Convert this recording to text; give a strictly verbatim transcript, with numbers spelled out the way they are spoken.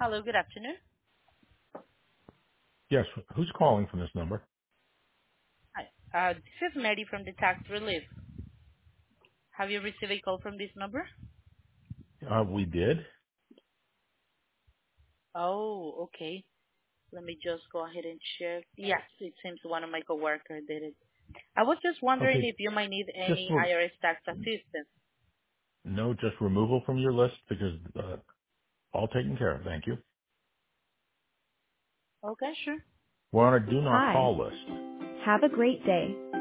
Hello, good afternoon. Yes, who's calling from this number? Hi. Uh, This is Mary from the Tax Relief. Have you received a call from this number? Uh, we did. Oh, okay. Let me just go ahead and check. Yes, it seems one of my coworkers did it. I was just wondering Okay, if you might need just any re- I R S tax assistance. no, just removal from your list because uh, all taken care of. Thank you. Okay, sure. We're on a do not Hi. call list. Have a great day.